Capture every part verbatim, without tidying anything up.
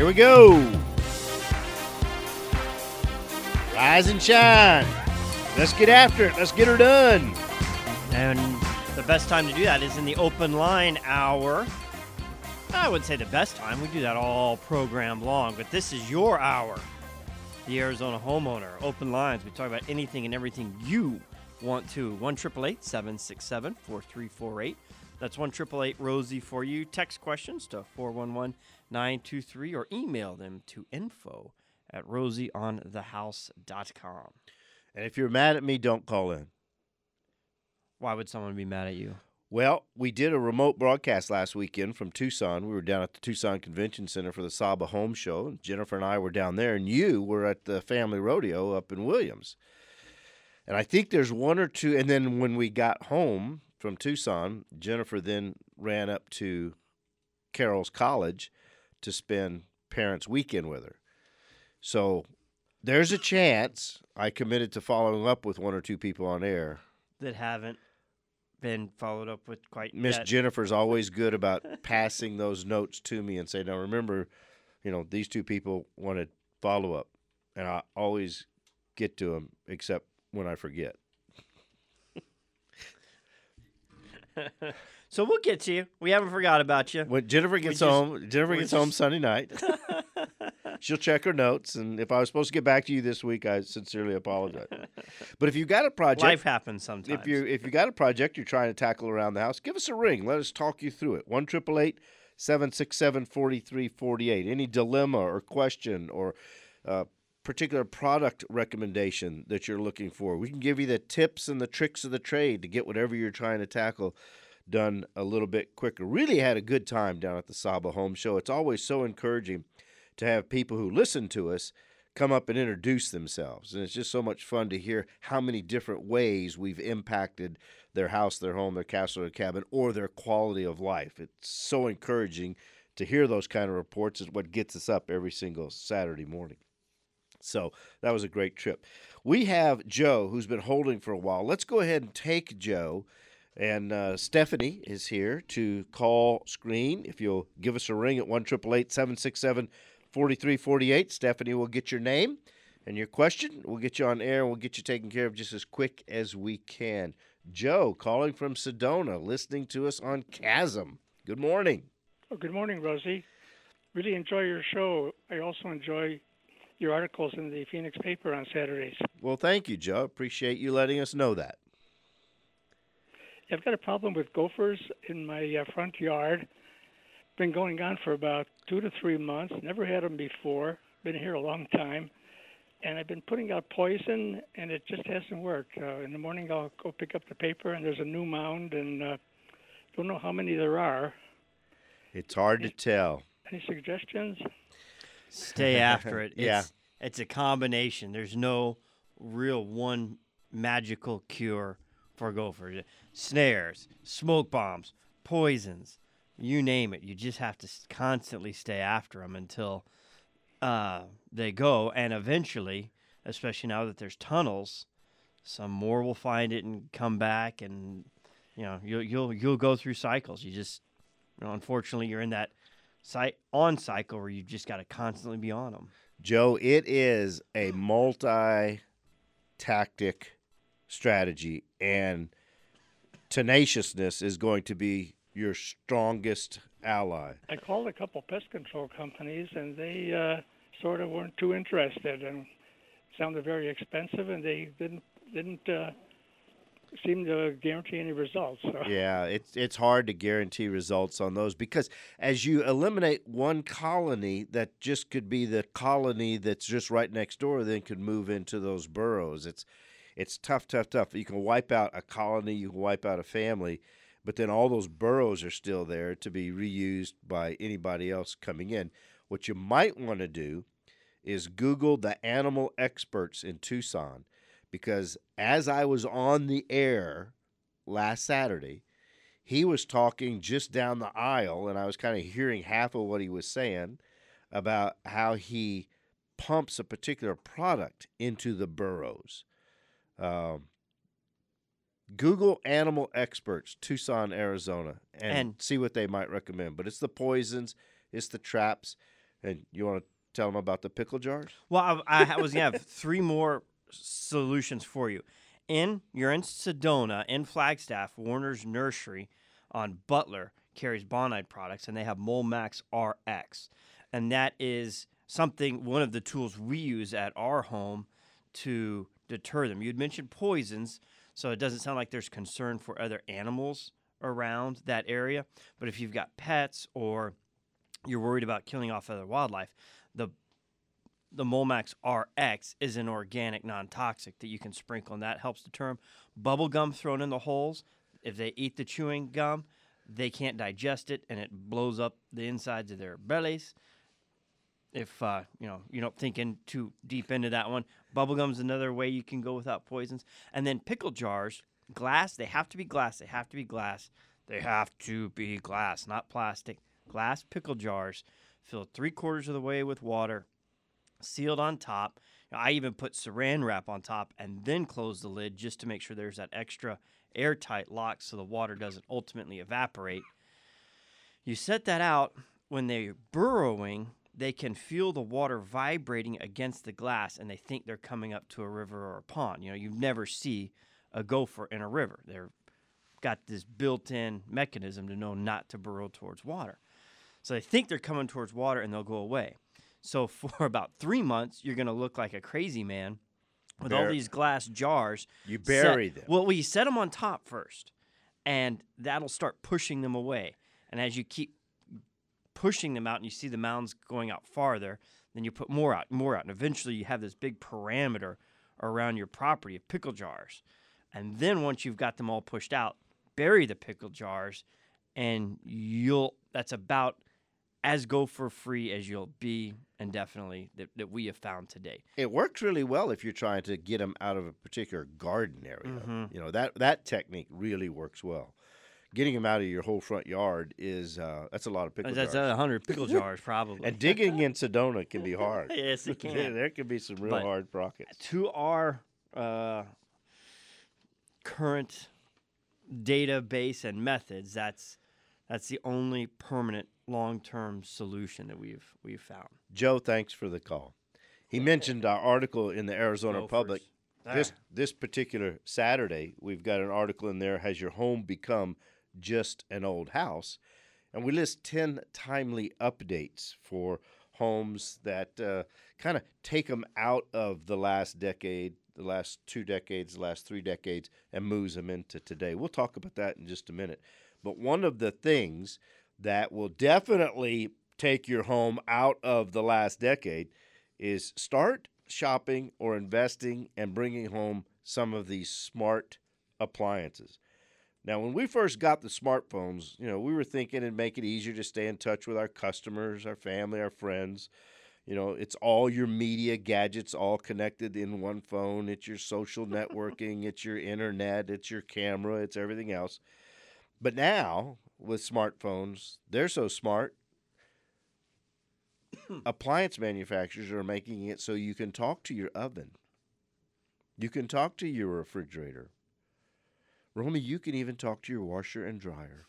Here we go. Rise and shine. Let's get after it. Let's get her done. And the best time to do that is in the open line hour. I wouldn't say the best time. We do that all program long, but this is your hour. The Arizona Homeowner Open Lines. We talk about anything and everything you want to. one eight eight eight, seven six seven, four three four eight. That's one eight eight eight, Rosie for you. Text questions to four one one, nine two three or email them to info at rosie on the house dot com. And if you're mad at me, don't call in. Why would someone be mad at you? Well, we did a remote broadcast last weekend from Tucson. We were down at the Tucson Convention Center for the Saba Home Show. And Jennifer and I were down there, and you were at the Family Rodeo up in Williams. And I think there's one or two. And then when we got home from Tucson, Jennifer then ran up to Carroll's College to spend Parents' Weekend with her. So there's a chance I committed to following up with one or two people on air. That haven't been followed up with quite Miss yet. Jennifer's always good about passing those notes to me and say, now remember, you know, these two people wanted follow-up. And I always get to them, except when I forget. So we'll get to you. We haven't forgot about you. When Jennifer gets just- home, Jennifer gets just- home Sunday night. She'll check her notes, and if I was supposed to get back to you this week, I sincerely apologize. But if you got a project, Life happens sometimes. if you if you got a project you're trying to tackle around the house, give us a ring. Let us talk you through it. One triple eight seven six seven forty three forty eight. Any dilemma or question or uh, particular product recommendation that you're looking for, we can give you the tips and the tricks of the trade to get whatever you're trying to tackle done a little bit quicker. Really had a good time down at the Saba Home Show. It's always so encouraging to have people who listen to us come up and introduce themselves. And it's just so much fun to hear how many different ways we've impacted their house, their home, their castle, their cabin, or their quality of life. It's so encouraging to hear those kind of reports. Is what gets us up every single Saturday morning. So that was a great trip. We have Joe, who's been holding for a while. Let's go ahead and take Joe. And uh, Stephanie is here to call screen. If you'll give us a ring at one eight eight eight, seven six seven, four three four eight, Stephanie will get your name and your question. We'll get you on air, and we'll get you taken care of just as quick as we can. Joe, calling from Sedona, listening to us on Chasm. Good morning. Oh, good morning, Rosie. Really enjoy your show. I also enjoy your articles in the Phoenix paper on Saturdays. Well, thank you, Joe. Appreciate you letting us know that. I've got a problem with gophers in my uh, front yard. Been going on for about two to three months. Never had them before. Been here a long time. And I've been putting out poison, and it just hasn't worked. Uh, in the morning, I'll go pick up the paper, and there's a new mound, and uh, don't know how many there are. It's hard to tell. Any suggestions? Stay after it. It's, Yeah. It's a combination. There's no real one magical cure for gophers. Snares, smoke bombs, poisons, you name it. You just have to constantly stay after them until uh, they go. And eventually, especially now that there's tunnels, some more will find it and come back. And, you know, you'll, you'll, you'll go through cycles. You just, you know, unfortunately, you're in that cy- on cycle where you just got to constantly be on them. Joe, it is a multi-tactic strategy, and tenaciousness is going to be your strongest ally. I called a couple pest control companies, and they uh, sort of weren't too interested and sounded very expensive, and they didn't didn't uh, seem to guarantee any results. So. Yeah, it's it's hard to guarantee results on those because as you eliminate one colony that just could be the colony that's just right next door, then could move into those burrows. It's it's tough, tough, tough. You can wipe out a colony, you can wipe out a family, but then all those burrows are still there to be reused by anybody else coming in. What you might want to do is Google the animal experts in Tucson, because as I was on the air last Saturday, he was talking just down the aisle, and I was kind of hearing half of what he was saying about how he pumps a particular product into the burrows. Um, Google animal experts, Tucson, Arizona, and, And- see what they might recommend. But it's the poisons, it's the traps. And you want to tell them about the pickle jars? Well, I, I was going to have three more solutions for you. In You're in Sedona, in Flagstaff, Warner's Nursery on Butler carries Bonide products, and they have Molmax R X. And that is something, one of the tools we use at our home to deter them. You'd mentioned poisons, so it doesn't sound like there's concern for other animals around that area. But if you've got pets or you're worried about killing off other wildlife, the the Molmax R X is an organic, non-toxic that you can sprinkle, and that helps deter them. Bubble gum thrown in the holes, if they eat the chewing gum, they can't digest it, and it blows up the insides of their bellies. If uh, you know you're not thinking too deep into that one, bubblegum's another way you can go without poisons. And then pickle jars, glass. They have to be glass. They have to be glass. They have to be glass, not plastic. Glass pickle jars filled three quarters of the way with water, sealed on top. I even put saran wrap on top and then close the lid just to make sure there's that extra airtight lock so the water doesn't ultimately evaporate. You set that out. When they're burrowing, they can feel the water vibrating against the glass, and they think they're coming up to a river or a pond. You know, you never see a gopher in a river. They've got this built-in mechanism to know not to burrow towards water. So they think they're coming towards water, and they'll go away. So for about three months, you're going to look like a crazy man with all Bur- these glass jars. You bury set, them. Well, we set them on top first, and that'll start pushing them away. And as you keep pushing them out and you see the mounds going out farther, then you put more out, more out. And eventually you have this big parameter around your property of pickle jars. And then once you've got them all pushed out, bury the pickle jars, and you'll that's about as gopher-free as you'll be, and definitely that, that we have found to date. It works really well if you're trying to get them out of a particular garden area. Mhm. You know, that that technique really works well. Getting them out of your whole front yard is uh, that's a lot of pickle That's jars. one hundred pickle jars, probably. And digging in Sedona can be hard. Yes, it can. There can be some real But- hard pockets. To our uh, current database and methods, that's that's the only permanent long-term solution that we've we've found. Joe, thanks for the call. He mentioned our article in the Arizona Gophers. Public. Ah. This this particular Saturday, we've got an article in there, Has Your Home Become Just an Old House? And we list ten timely updates for homes that uh, kind of take them out of the last decade, the last two decades, the last three decades, and moves them into today. We'll talk about that in just a minute. But one of the things that will definitely take your home out of the last decade is start shopping or investing and bringing home some of these smart appliances. Now, when we first got the smartphones, you know, we were thinking it'd make it easier to stay in touch with our customers, our family, our friends. You know, it's all your media gadgets all connected in one phone. It's your social networking, it's your internet, it's your camera, it's everything else. But now, with smartphones, they're so smart. Appliance manufacturers are making it so you can talk to your oven. You can talk to your refrigerator. Romy, you can even talk to your washer and dryer.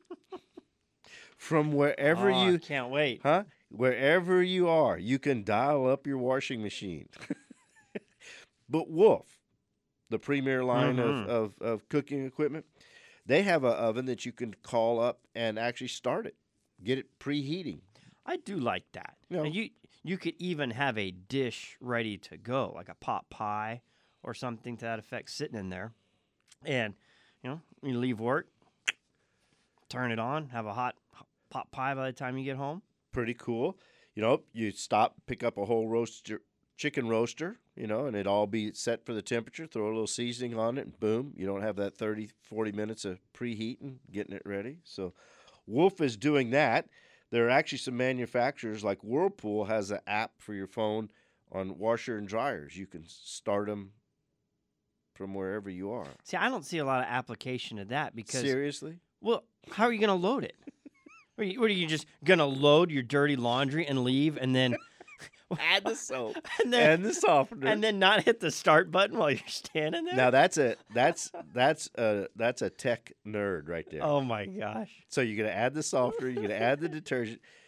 From wherever Oh, you I can't wait. Huh? Wherever you are, you can dial up your washing machine. But Wolf, the premier line Mhm. of, of, of cooking equipment, they have an oven that you can call up and actually start it, get it preheating. I do like that. You know- And you you could even have a dish ready to go, like a pot pie or something to that effect, sitting in there. And you know, you leave work, turn it on, have a hot hot pot pie by the time you get home. Pretty cool. You know, you stop, pick up a whole roaster, chicken roaster, you know, and it all be set for the temperature, throw a little seasoning on it, and boom, you don't have that thirty, forty minutes of preheating, getting it ready. So Wolf is doing that. There are actually some manufacturers like Whirlpool has an app for your phone on washer and dryers. You can start them from wherever you are. See, I don't see a lot of application of that because, Seriously? well, how are you going to load it? What are, you, what are you just going to load your dirty laundry and leave and then Add the soap and then and the softener. and then not hit the start button while you're standing there? Now that's a that's that's a that's a tech nerd right there. Oh my gosh. So you're gonna add the softener, you're gonna add the detergent.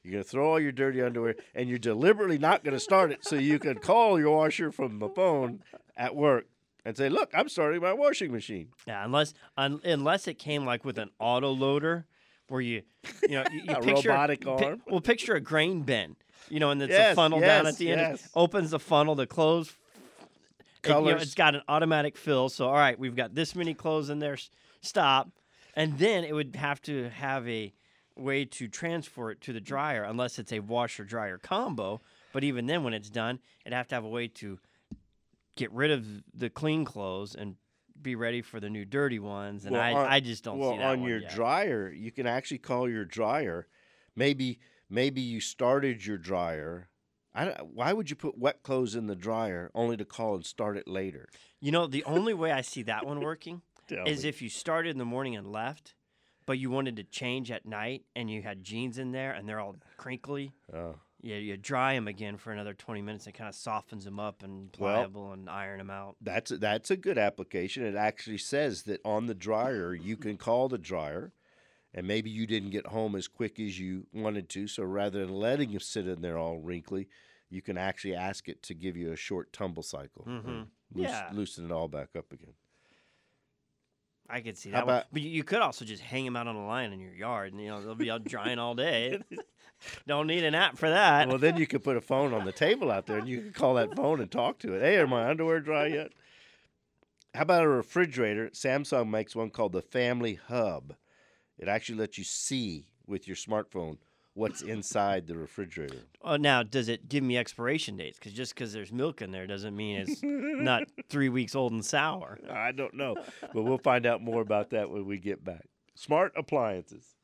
You're going to throw all your dirty underwear, and you're deliberately not going to start it so you can call your washer from the phone at work and say, look, I'm starting my washing machine. Yeah, unless un, unless it came like with an auto loader where you, you know, you, you A picture robotic pi- arm? well, picture a grain bin, you know, and it's Yes, a funnel down yes, at the end. It yes. opens the funnel, the clothes. It, you know, Colors. it's got an automatic fill. So, all right, we've got this many clothes in there. s- Stop. And then it would have to have a way to transfer it to the dryer, unless it's a washer dryer combo. But even then, when it's done, it'd have to have a way to get rid of the clean clothes and be ready for the new dirty ones. And Well, I, on- I just don't well, see that on one your yet. dryer, you can actually call your dryer. Maybe maybe you started your dryer. I don't, why would you put wet clothes in the dryer only to call and start it later? You know, the only way I see that one working Tell is me. if you started in the morning and left, but you wanted to change at night and you had jeans in there and they're all crinkly. Oh. Yeah, you dry them again for another twenty minutes. It kind of softens them up and Well, pliable and iron them out. That's a, that's a good application. It actually says that on the dryer you can call the dryer, and maybe you didn't get home as quick as you wanted to. So rather than letting it sit in there all wrinkly, you can actually ask it to give you a short tumble cycle. Mhm. and loose- Yeah. loosen it all back up again. I could see How that one. about- But you, you could also just hang them out on a line in your yard, and you know they'll be out drying all day. Don't need an app for that. Well, then you could put a phone on the table out there, and you can call that phone and talk to it. Hey, are my underwear dry yet? How about a refrigerator? Samsung makes one called the Family Hub. It actually lets you see with your smartphone what's inside the refrigerator. Oh, now does it give me expiration dates? Because just because there's milk in there doesn't mean it's not three weeks old and sour. I don't know, but we'll find out more about that when we get back. Smart appliances.